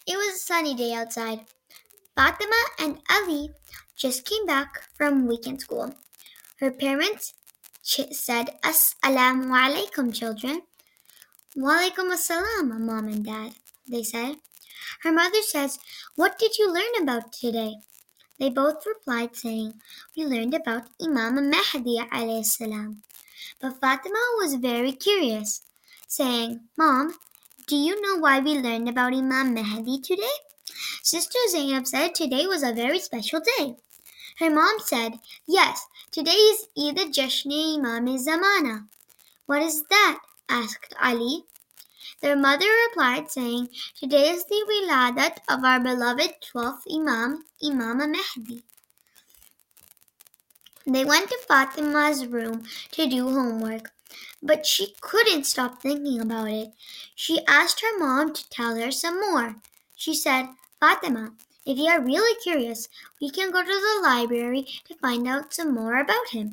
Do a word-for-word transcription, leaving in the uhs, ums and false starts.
It was a sunny day outside. Fatima and Ali just came back from weekend school. Her parents ch- said, Assalamu alaikum, children. Walaikum assalam, mom and dad, they said. Her mother says, What did you learn about today? They both replied saying, We learned about Imam Mahdi alayhi salam. But Fatima was very curious, saying, Mom, do you know why we learned about Imam Mahdi today? Sister Zainab said today was a very special day. Her mom said, Yes, today is Eid Jashn Imam Zamana. What is that? Asked Ali. Their mother replied saying, Today is the wiladat of our beloved twelfth Imam, Imam Mahdi. They went to Fatima's room to do homework, but she couldn't stop thinking about it. She asked her mom to tell her some more. She said, Fatima, if you are really curious, we can go to the library to find out some more about him.